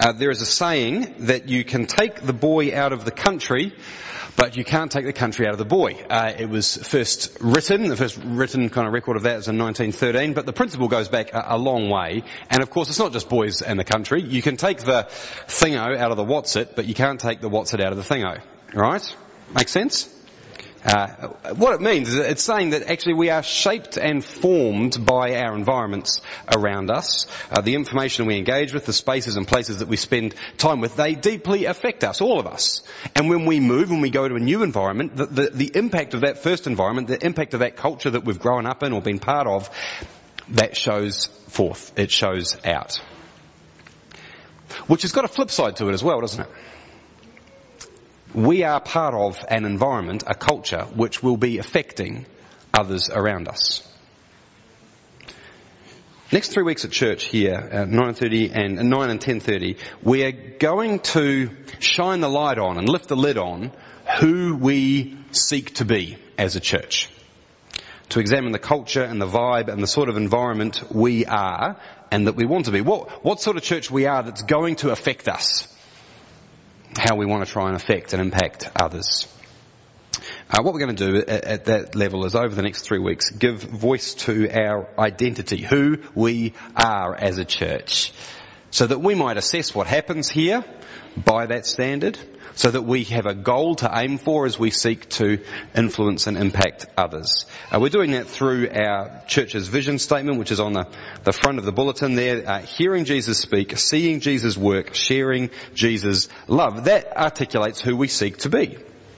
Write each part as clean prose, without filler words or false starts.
There is a saying that you can take the boy out of the country, but you can't take the country out of the boy. It was the first written kind of record of that was in 1913, but the principle goes back a long way. And of course, it's not just boys and the country. You can take the thingo out of the what's-it, but you can't take the what's-it out of the thingo. Right? Make sense? What it means is it's saying that actually we are shaped and formed by our environments around us. The information we engage with, the spaces and places that we spend time with, they deeply affect us, all of us. And when we move, when we go to a new environment, the impact of that first environment, the impact of that culture that we've grown up in or been part of, that shows forth. It shows out. Which has got a flip side to it as well, doesn't it? We are part of an environment, a culture, which will be affecting others around us. Next 3 weeks at church here, at 9:30 and 9 and 10:30, we are going to shine the light on and lift the lid on who we seek to be as a church. To examine the culture and the vibe and the sort of environment we are and that we want to be. What sort of church we are that's going to affect us. How we want to try and affect and impact others. What we're going to do at that level is over the next 3 weeks give voice to our identity, who we are as a church, so that we might assess what happens here by that standard, so that we have a goal to aim for as we seek to influence and impact others. We're doing that through our church's vision statement, which is on the front of the bulletin there. Hearing Jesus speak, seeing Jesus work, sharing Jesus' love. That articulates who we seek to be.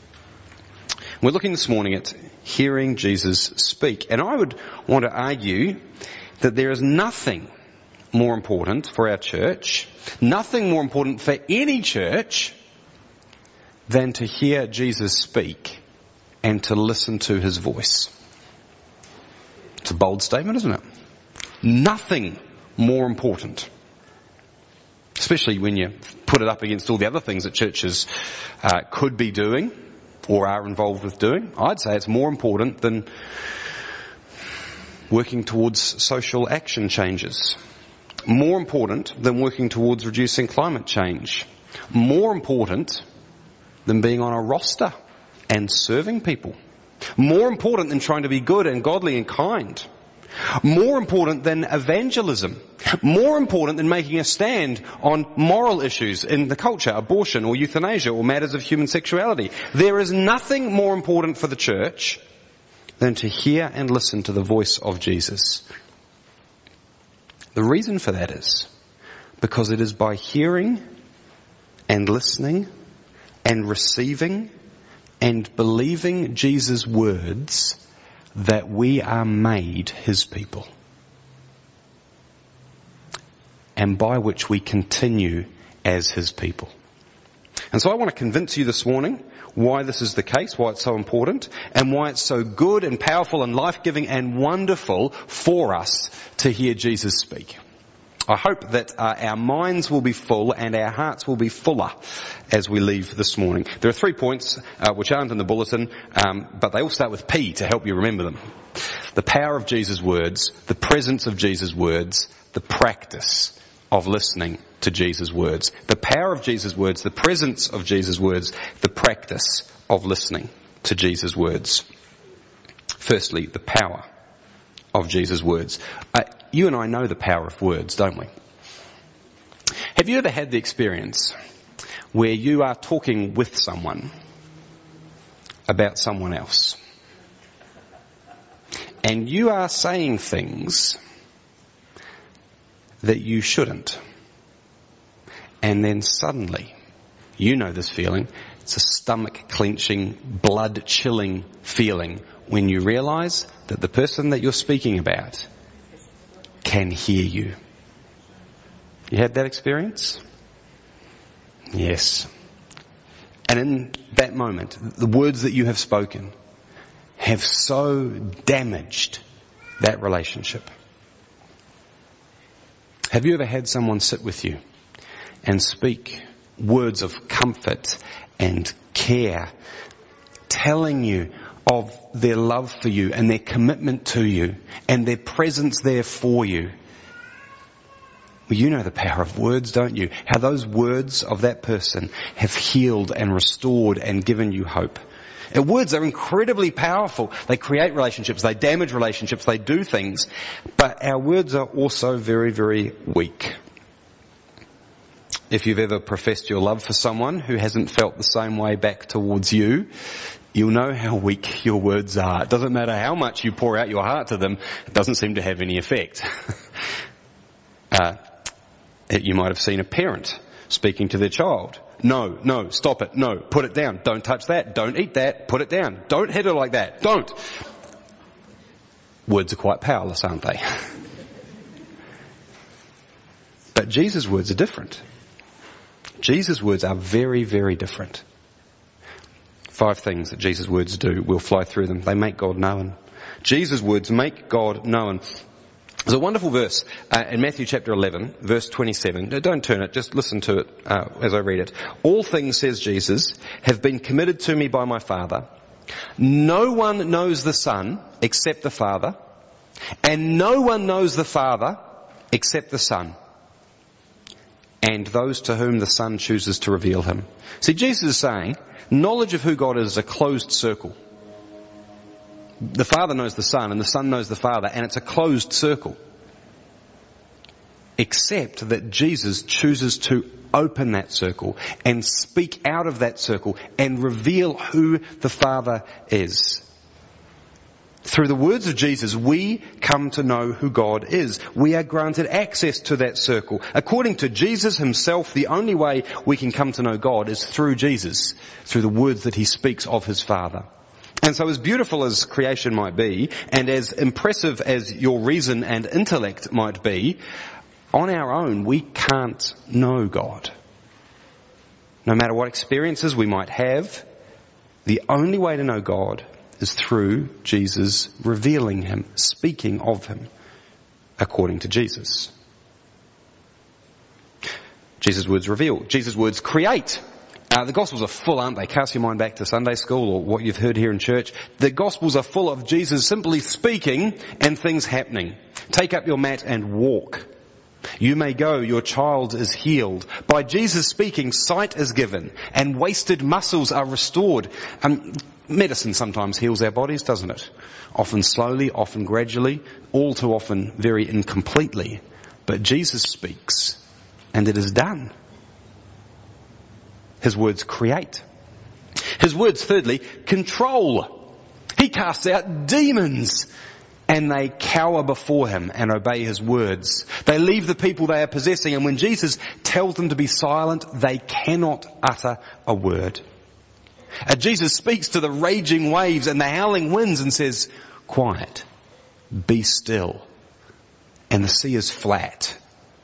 We're looking this morning at hearing Jesus speak. And I would want to argue that there is nothing more important for our church, nothing more important for any church than to hear Jesus speak and to listen to his voice. It's a bold statement, isn't it? Nothing more important. Especially when you put it up against all the other things that churches could be doing or are involved with doing. I'd say it's more important than working towards social action changes. More important than working towards reducing climate change. More important than being on a roster and serving people. More important than trying to be good and godly and kind. More important than evangelism. More important than making a stand on moral issues in the culture, abortion or euthanasia or matters of human sexuality. There is nothing more important for the church than to hear and listen to the voice of Jesus. The reason for that is because it is by hearing and listening and receiving and believing Jesus' words that we are made his people. And by which we continue as his people. And so I want to convince you this morning why this is the case, why it's so important, and why it's so good and powerful and life-giving and wonderful for us to hear Jesus speak. I hope that our minds will be full and our hearts will be fuller as we leave this morning. There are 3 points which aren't in the bulletin, but they all start with P to help you remember them. The power of Jesus' words, the presence of Jesus' words, the practice of listening to Jesus' words. The power of Jesus' words, the presence of Jesus' words, the practice of listening to Jesus' words. Firstly, the power of Jesus' words. You and I know the power of words, don't we? Have you ever had the experience where you are talking with someone about someone else and you are saying things that you shouldn't, and then suddenly, you know this feeling, it's a stomach clenching, blood chilling feeling when you realise that the person that you're speaking about can hear you. You had that experience? Yes. And in that moment, the words that you have spoken have so damaged that relationship. Have you ever had someone sit with you and speak words of comfort and care, telling you of their love for you and their commitment to you and their presence there for you, Well, you know the power of words, don't you? How those words of that person have healed and restored and given you hope. And words are incredibly powerful. They create relationships, they damage relationships, they do things. But our words are also very, very weak. If you've ever professed your love for someone who hasn't felt the same way back towards you, you'll know how weak your words are. It doesn't matter how much you pour out your heart to them, it doesn't seem to have any effect. You might have seen a parent speaking to their child. No, stop it, no, put it down, don't touch that, don't eat that, put it down, don't hit her like that, don't. Words are quite powerless, aren't they? But Jesus' words are different. Jesus' words are very, very different. 5 things that Jesus' words do. We'll fly through them. They make God known. Jesus' words make God known. There's a wonderful verse in Matthew chapter 11, verse 27. Don't turn it, just listen to it as I read it. All things, says Jesus, have been committed to me by my Father. No one knows the Son except the Father, and no one knows the Father except the Son, and those to whom the Son chooses to reveal him. See, Jesus is saying, knowledge of who God is a closed circle. The Father knows the Son, and the Son knows the Father, and it's a closed circle. Except that Jesus chooses to open that circle and speak out of that circle and reveal who the Father is. Through the words of Jesus, we come to know who God is. We are granted access to that circle. According to Jesus himself, the only way we can come to know God is through Jesus, through the words that he speaks of his Father. And so as beautiful as creation might be, and as impressive as your reason and intellect might be, on our own we can't know God. No matter what experiences we might have, the only way to know God is through Jesus revealing him, speaking of him, according to Jesus. Jesus' words reveal. Jesus' words create. The Gospels are full, aren't they? Cast your mind back to Sunday school or what you've heard here in church. The Gospels are full of Jesus simply speaking and things happening. Take up your mat and walk. You may go, your child is healed. By Jesus speaking, sight is given and wasted muscles are restored. Medicine sometimes heals our bodies, doesn't it? Often slowly, often gradually, all too often very incompletely. But Jesus speaks and it is done. His words create. His words, thirdly, control. He casts out demons and they cower before him and obey his words. They leave the people they are possessing, and when Jesus tells them to be silent, they cannot utter a word. Jesus speaks to the raging waves and the howling winds and says, quiet, be still, and the sea is flat.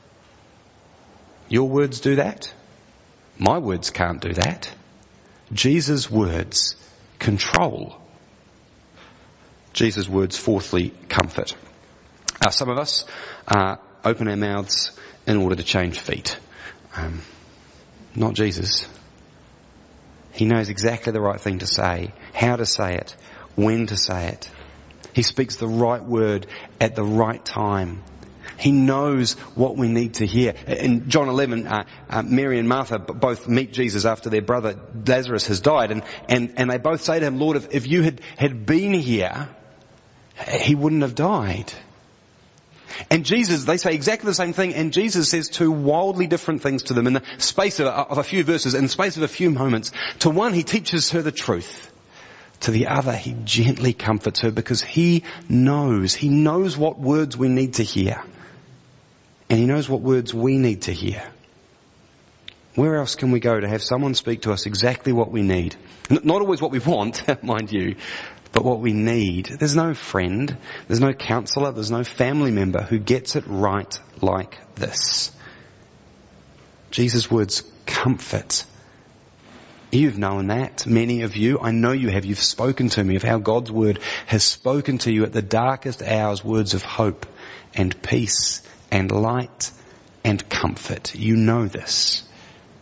Your words do that? My words can't do that. Jesus' words control. Jesus' words, fourthly, comfort. Some of us open our mouths in order to change feet. Not Jesus. He knows exactly the right thing to say, how to say it, when to say it. He speaks the right word at the right time. He knows what we need to hear. In John 11, Mary and Martha both meet Jesus after their brother Lazarus has died, and they both say to him, Lord, if you had been here, he wouldn't have died. And Jesus, they say exactly the same thing, and Jesus says 2 wildly different things to them in the space of a few verses, in the space of a few moments. To one, he teaches her the truth. To the other, he gently comforts her because he knows what words we need to hear. And he knows what words we need to hear. Where else can we go to have someone speak to us exactly what we need? Not always what we want, mind you, but what we need. There's no friend, there's no counselor, there's no family member who gets it right like this. Jesus' words comfort. You've known that, many of you. I know you have. You've spoken to me of how God's word has spoken to you at the darkest hours, words of hope and peace and light and comfort. You know this.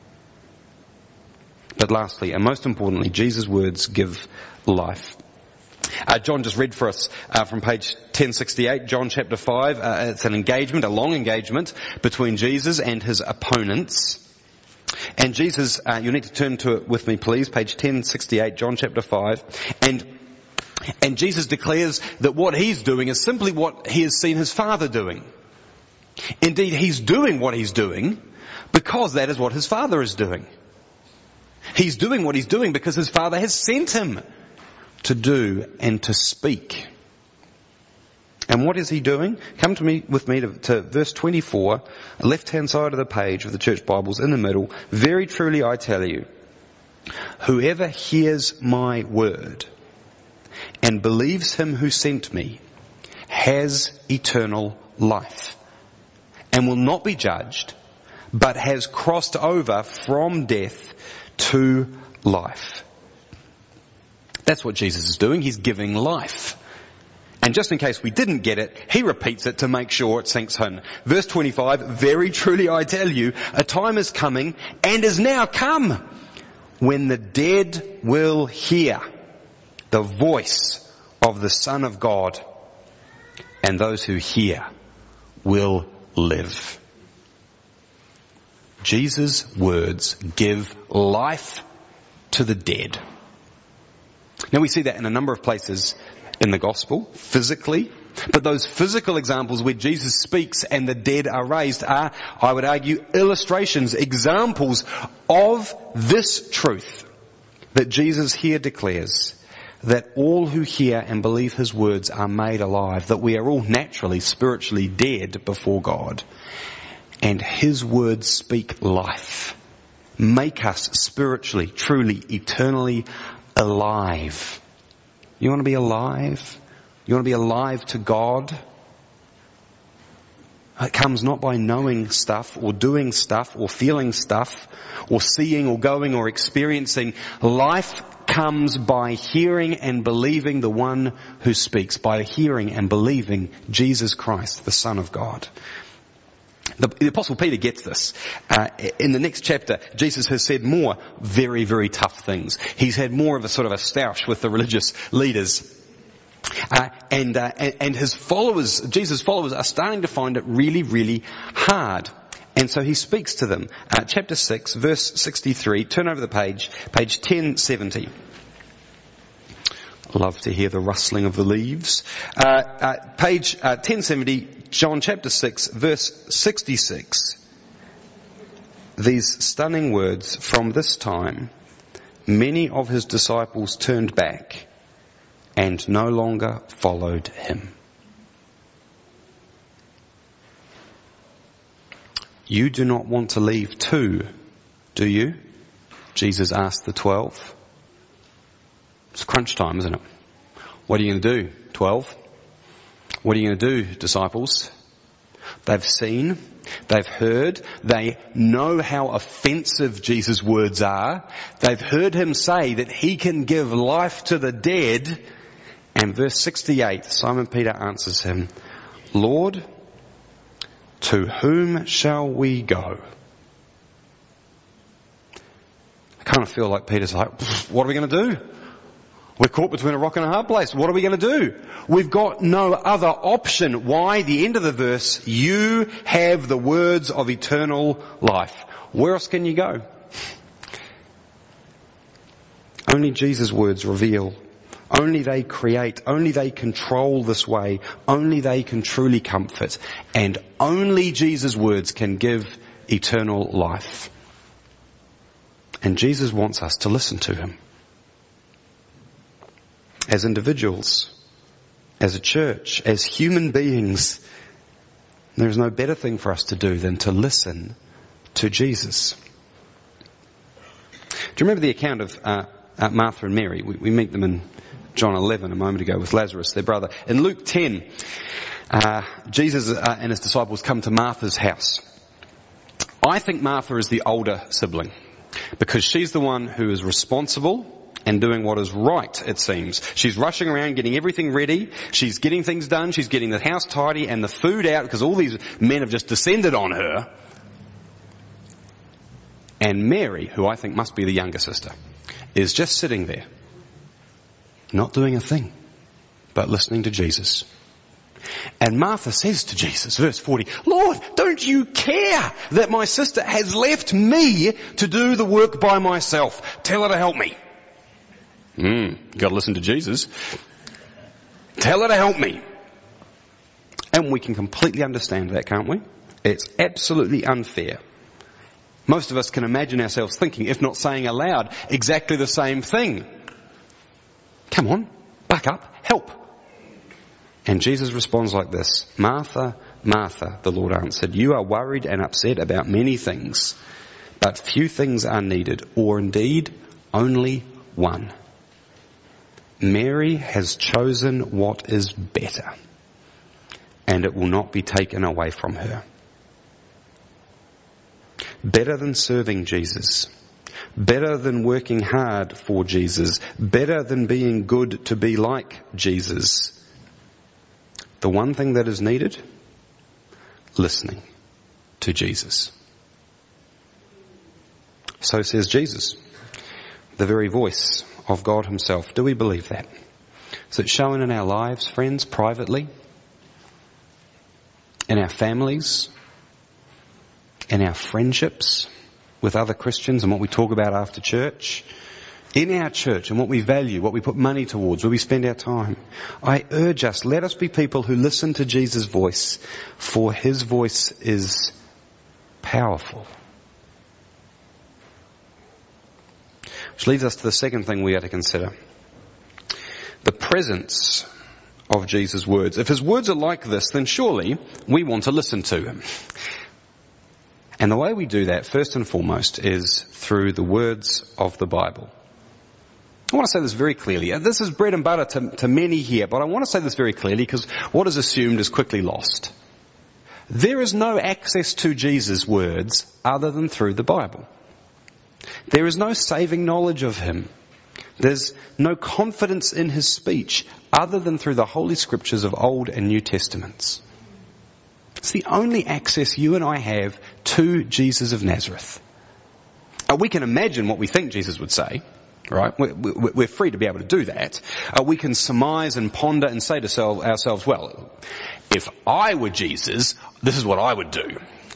But lastly, and most importantly, Jesus' words give life. John just read for us from page 1068, John chapter 5. It's an engagement, a long engagement between Jesus and his opponents. And Jesus, you'll need to turn to it with me please, page 1068, John chapter 5. And Jesus declares that what he's doing is simply what he has seen his Father doing. Indeed, he's doing what he's doing because that is what his Father is doing. He's doing what he's doing because his Father has sent him to do and to speak. And what is he doing? Come with me to verse 24, left-hand side of the page of the church Bibles in the middle. Very truly I tell you, whoever hears my word and believes him who sent me has eternal life and will not be judged, but has crossed over from death to life. That's what Jesus is doing. He's giving life. And just in case we didn't get it, he repeats it to make sure it sinks in. Verse 25, very truly I tell you, a time is coming and is now come when the dead will hear the voice of the Son of God, and those who hear will live. Jesus' words give life to the dead. Now we see that in a number of places in the gospel, physically. But those physical examples where Jesus speaks and the dead are raised are, I would argue, illustrations, examples of this truth that Jesus here declares, that all who hear and believe his words are made alive, that we are all naturally, spiritually dead before God. And his words speak life, make us spiritually, truly, eternally alive. You want to be alive? You want to be alive to God? It comes not by knowing stuff or doing stuff or feeling stuff or seeing or going or experiencing. Life comes by hearing and believing the one who speaks, by hearing and believing Jesus Christ, the Son of God. The Apostle Peter gets this. In the next chapter, Jesus has said more very, very tough things. He's had more of a sort of a stoush with the religious leaders. And his followers, Jesus' followers, are starting to find it really, really hard. And so he speaks to them. Chapter 6, verse 63. Turn over the page 1070. Love to hear the rustling of the leaves. Page 1070, John chapter 6, verse 66. These stunning words, from this time, many of his disciples turned back and no longer followed him. You do not want to leave too, do you? Jesus asked the 12. It's crunch time, isn't it? What are you going to do, 12? What are you going to do, disciples? They've seen, they've heard, they know how offensive Jesus' words are. They've heard him say that he can give life to the dead. And verse 68, Simon Peter answers him, Lord, to whom shall we go? I kind of feel like Peter's like, what are we going to do? We're caught between a rock and a hard place. What are we going to do? We've got no other option. Why? The end of the verse, you have the words of eternal life. Where else can you go? Only Jesus' words reveal. Only they create. Only they control this way. Only they can truly comfort. And only Jesus' words can give eternal life. And Jesus wants us to listen to him. As individuals, as a church, as human beings, there is no better thing for us to do than to listen to Jesus. Do you remember the account of Martha and Mary? We meet them in John 11 a moment ago with Lazarus, their brother. In Luke 10, Jesus and his disciples come to Martha's house. I think Martha is the older sibling because she's the one who is responsible and doing what is right, it seems. She's rushing around, getting everything ready. She's getting things done. She's getting the house tidy and the food out because all these men have just descended on her. And Mary, who I think must be the younger sister, is just sitting there, not doing a thing. but listening to Jesus. And Martha says to Jesus, verse 40, Lord, don't you care that my sister has left me to do the work by myself? Tell her to help me. Gotta listen to Jesus. Tell her to help me. And we can completely understand that, can't we? It's absolutely unfair. Most of us can imagine ourselves thinking, if not saying aloud, exactly the same thing. Come on, buck up, help. And Jesus responds like this, Martha, Martha, the Lord answered, you are worried and upset about many things, but few things are needed, or indeed only one. Mary has chosen what is better, and it will not be taken away from her. Better than serving Jesus, better than working hard for Jesus, better than being good to be like Jesus. The one thing that is needed, listening to Jesus. So says Jesus, the very voice of God himself. Do we believe that? Is it shown in our lives, friends, privately? In our families? In our friendships with other Christians and what we talk about after church? In our church and what we value, what we put money towards, where we spend our time. I urge us, let us be people who listen to Jesus' voice, for his voice is powerful. Which leads us to the second thing we are to consider. The presence of Jesus' words. If his words are like this, then surely we want to listen to him. And the way we do that, first and foremost, is through the words of the Bible. I want to say this very clearly. This is bread and butter to many here, but I want to say this very clearly because what is assumed is quickly lost. There is no access to Jesus' words other than through the Bible. There is no saving knowledge of him. There's no confidence in his speech other than through the Holy Scriptures of Old and New Testaments. It's the only access you and I have to Jesus of Nazareth. We can imagine what we think Jesus would say. Right? We're free to be able to do that. We can surmise and ponder and say to ourselves, well, if I were Jesus, this is what I would do.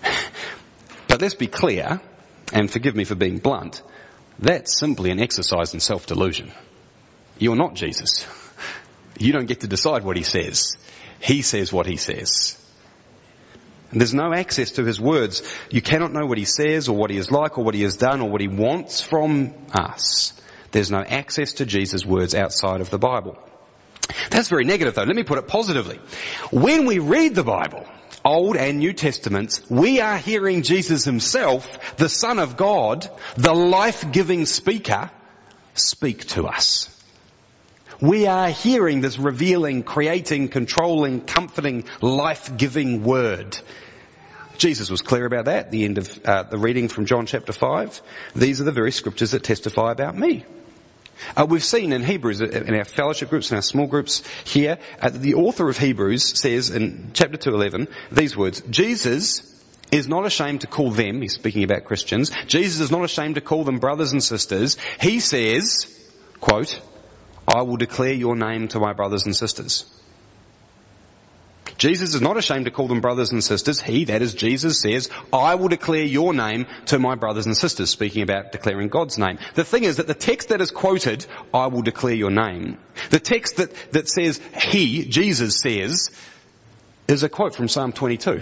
But let's be clear, and forgive me for being blunt, that's simply an exercise in self-delusion. You're not Jesus. You don't get to decide what he says. He says what he says. And there's no access to his words. You cannot know what he says or what he is like or what he has done or what he wants from us. There's no access to Jesus' words outside of the Bible. That's very negative though. Let me put it positively. When we read the Bible, Old and New Testaments, we are hearing Jesus himself, the Son of God, the life-giving speaker, speak to us. We are hearing this revealing, creating, controlling, comforting, life-giving word. Jesus was clear about that at the end of the reading from John chapter 5. These are the very scriptures that testify about me. We've seen in Hebrews, in our fellowship groups, in our small groups here, the author of Hebrews says in chapter 2:11 these words, Jesus is not ashamed to call them, he's speaking about Christians, Jesus is not ashamed to call them brothers and sisters. He says, quote, I will declare your name to my brothers and sisters. Jesus is not ashamed to call them brothers and sisters. He, that is Jesus, says, I will declare your name to my brothers and sisters, speaking about declaring God's name. The thing is that the text that is quoted, I will declare your name, the text that says he, Jesus says, is a quote from Psalm 22.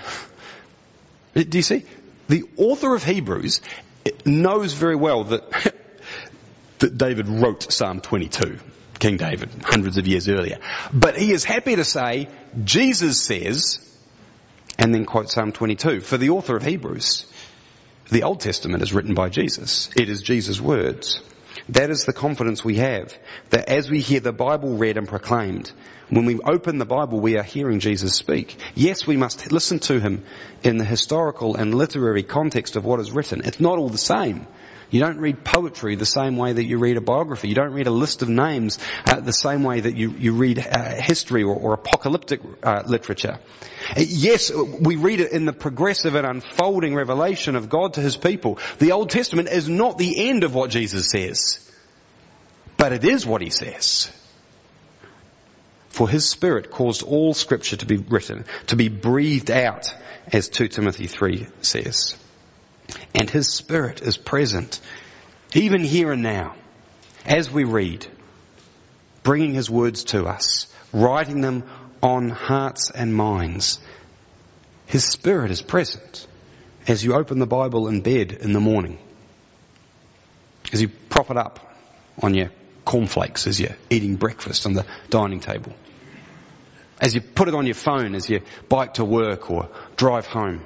Do you see? The author of Hebrews knows very well that David wrote Psalm 22. King David, hundreds of years earlier. But he is happy to say, Jesus says, and then quote Psalm 22. For the author of Hebrews, the Old Testament is written by Jesus. It is Jesus' words. That is the confidence we have, that as we hear the Bible read and proclaimed, when we open the Bible, we are hearing Jesus speak. Yes, we must listen to him in the historical and literary context of what is written. It's not all the same. You don't read poetry the same way that you read a biography. You don't read a list of names the same way that you read history or apocalyptic literature. Yes, we read it in the progressive and unfolding revelation of God to his people. The Old Testament is not the end of what Jesus says, but it is what he says. For his Spirit caused all Scripture to be written, to be breathed out, as 2 Timothy 3 says. And his Spirit is present, even here and now, as we read, bringing his words to us, writing them on hearts and minds. His Spirit is present as you open the Bible in bed in the morning, as you prop it up on your cornflakes as you're eating breakfast on the dining table, as you put it on your phone as you bike to work or drive home,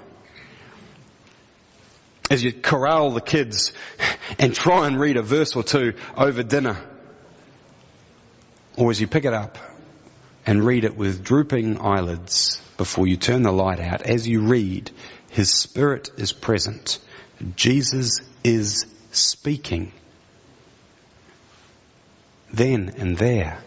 as you corral the kids and try and read a verse or two over dinner, or as you pick it up and read it with drooping eyelids before you turn the light out. As you read, his Spirit is present. Jesus is speaking. Then and there.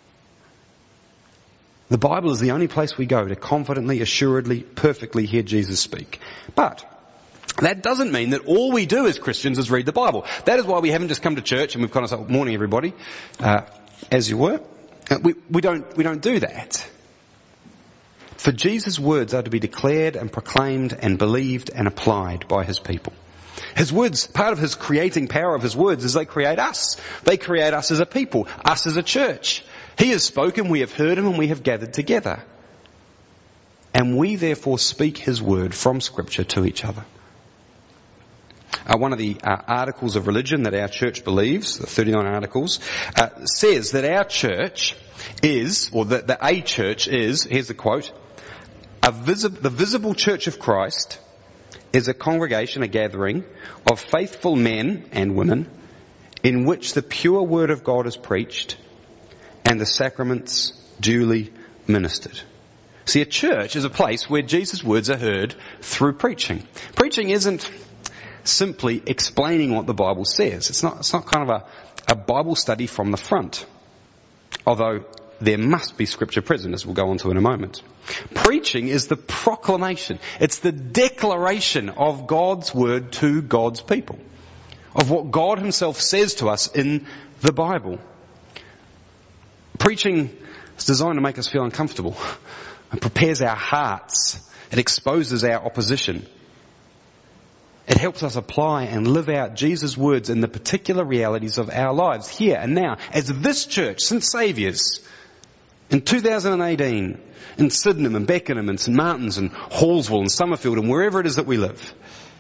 The Bible is the only place we go to confidently, assuredly, perfectly hear Jesus speak. But that doesn't mean that all we do as Christians is read the Bible. That is why we haven't just come to church and we've kind of said, morning everybody, as you were. We don't do that. For Jesus' words are to be declared and proclaimed and believed and applied by his people. His words, part of his creating power of his words is they create us. They create us as a people, us as a church. He has spoken, we have heard him, and we have gathered together. And we therefore speak his word from Scripture to each other. One of the articles of religion that our church believes, the 39 articles, says that our church is, or that a church is, here's the quote, the visible church of Christ is a congregation, a gathering of faithful men and women in which the pure word of God is preached and the sacraments duly ministered. See, a church is a place where Jesus' words are heard through preaching. Preaching isn't simply explaining what the Bible says. It's not kind of a Bible study from the front. Although there must be Scripture present, as we'll go on to in a moment. Preaching is the proclamation. It's the declaration of God's word to God's people. Of what God himself says to us in the Bible. Preaching is designed to make us feel uncomfortable. It prepares our hearts. It exposes our opposition. It helps us apply and live out Jesus' words in the particular realities of our lives here and now. As this church, St Saviour's, in 2018, in Sydenham and Beckenham and St Martin's and Hallsville and Summerfield and wherever it is that we live.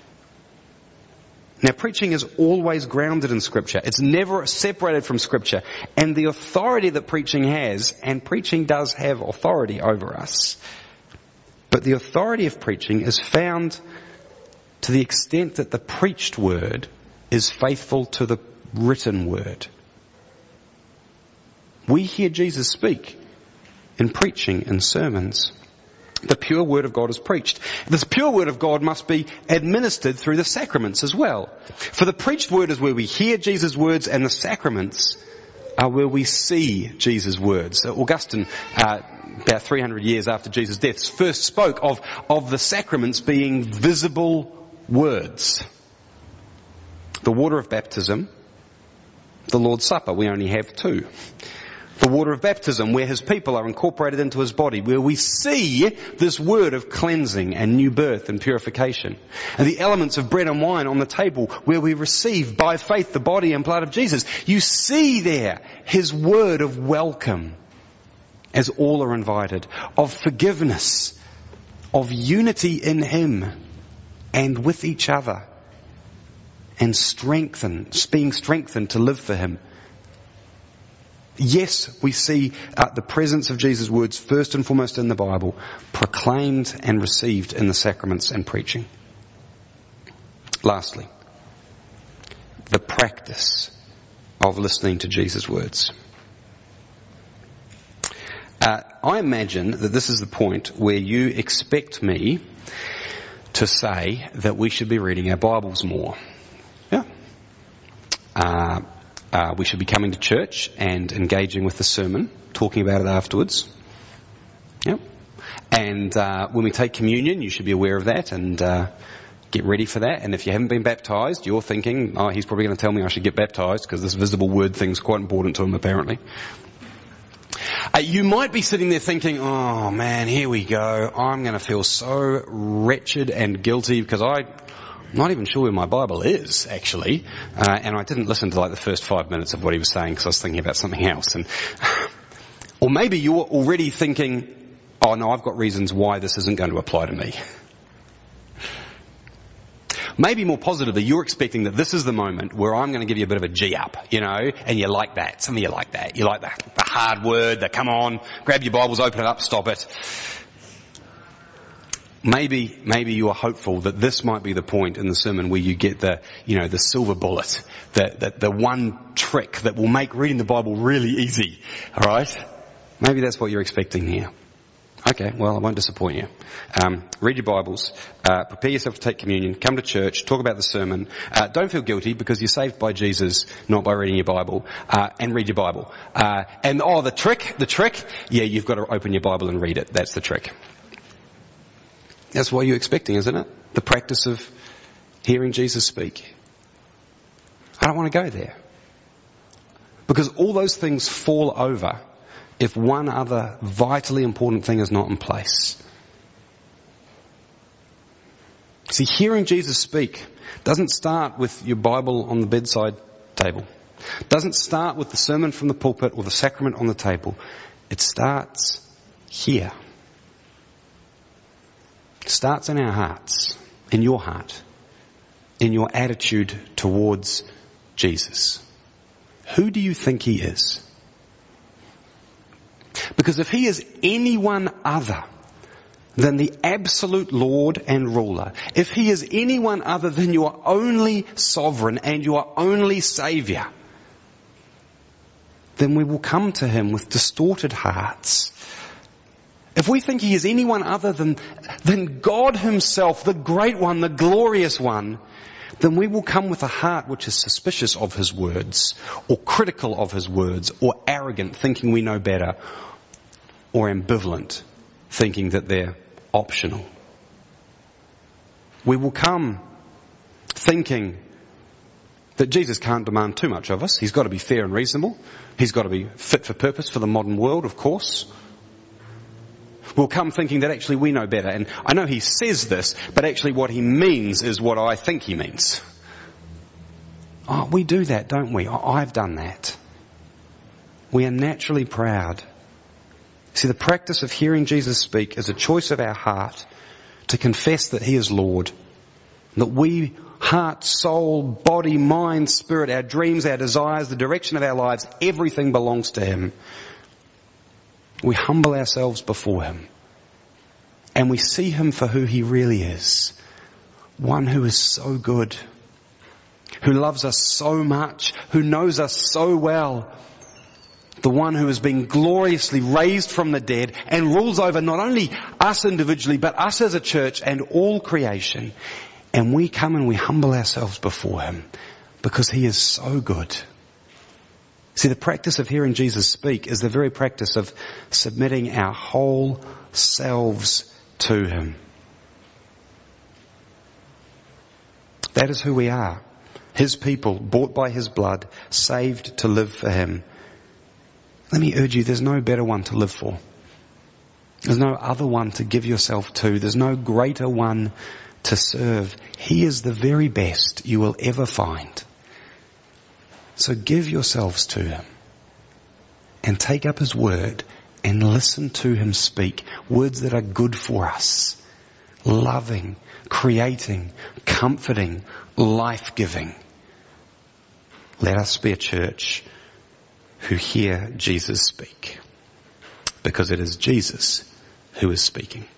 Now, preaching is always grounded in Scripture. It's never separated from Scripture. And the authority that preaching has, and preaching does have authority over us, but the authority of preaching is found to the extent that the preached word is faithful to the written word. We hear Jesus speak in preaching and sermons. The pure word of God is preached. This pure word of God must be administered through the sacraments as well. For the preached word is where we hear Jesus' words, and the sacraments are where we see Jesus' words. Augustine, about 300 years after Jesus' death, first spoke of the sacraments being visible words. The water of baptism, the Lord's Supper. We only have two. The water of baptism, where his people are incorporated into his body, where we see this word of cleansing and new birth and purification. And the elements of bread and wine on the table, where we receive by faith the body and blood of Jesus. You see there his word of welcome, as all are invited, of forgiveness, of unity in him and with each other, and being strengthened to live for him. Yes, we see the presence of Jesus' words first and foremost in the Bible, proclaimed and received in the sacraments and preaching. Lastly, the practice of listening to Jesus' words. I imagine that this is the point where you expect me to say that we should be reading our Bibles more. Yeah. We should be coming to church and engaging with the sermon, talking about it afterwards. Yep. And when we take communion, you should be aware of that and get ready for that. And if you haven't been baptised, you're thinking, oh, he's probably going to tell me I should get baptised because this visible word thing's quite important to him apparently. You might be sitting there thinking, oh man, here we go. I'm going to feel so wretched and guilty because I'm not even sure where my Bible is, actually. And I didn't listen to like the first 5 minutes of what he was saying because I was thinking about something else. Or maybe you're already thinking, oh no, I've got reasons why this isn't going to apply to me. Maybe more positively, you're expecting that this is the moment where I'm going to give you a bit of a G up, and you like that. Some of you like that. You like the hard word, the come on, grab your Bibles, open it up, stop it. Maybe you are hopeful that this might be the point in the sermon where you get the silver bullet, the one trick that will make reading the Bible really easy. Alright? Maybe that's what you're expecting here. Okay, well, I won't disappoint you. Read your Bibles, prepare yourself to take communion, come to church, talk about the sermon. Don't feel guilty because you're saved by Jesus, not by reading your Bible, and read your Bible. The trick, yeah, you've got to open your Bible and read it. That's the trick. That's what you're expecting, isn't it? The practice of hearing Jesus speak. I don't want to go there. Because all those things fall over if one other vitally important thing is not in place. See, hearing Jesus speak doesn't start with your Bible on the bedside table. Doesn't start with the sermon from the pulpit or the sacrament on the table. It starts here. It starts in our hearts, in your heart, in your attitude towards Jesus. Who do you think he is? Because if he is anyone other than the absolute Lord and ruler, if he is anyone other than your only sovereign and your only saviour, then we will come to him with distorted hearts. If we think he is anyone other than God himself, the great one, the glorious one, then we will come with a heart which is suspicious of his words, or critical of his words, or arrogant, thinking we know better, or ambivalent, thinking that they're optional. We will come thinking that Jesus can't demand too much of us. He's got to be fair and reasonable. He's got to be fit for purpose for the modern world, of course. We'll come thinking that actually we know better. And I know he says this, but actually what he means is what I think he means. Oh, we do that, don't we? I've done that. We are naturally proud. See, the practice of hearing Jesus speak is a choice of our heart to confess that he is Lord. That we, heart, soul, body, mind, spirit, our dreams, our desires, the direction of our lives, everything belongs to him. We humble ourselves before him. And we see him for who he really is. One who is so good. Who loves us so much. Who knows us so well. The one who has been gloriously raised from the dead and rules over not only us individually, but us as a church and all creation. And we come and we humble ourselves before him because he is so good. See, the practice of hearing Jesus speak is the very practice of submitting our whole selves to him. That is who we are. His people, bought by his blood, saved to live for him. Let me urge you, there's no better one to live for. There's no other one to give yourself to. There's no greater one to serve. He is the very best you will ever find. So give yourselves to him and take up his word and listen to him speak. Words that are good for us. Loving, creating, comforting, life-giving. Let us be a church who hear Jesus speak. Because it is Jesus who is speaking.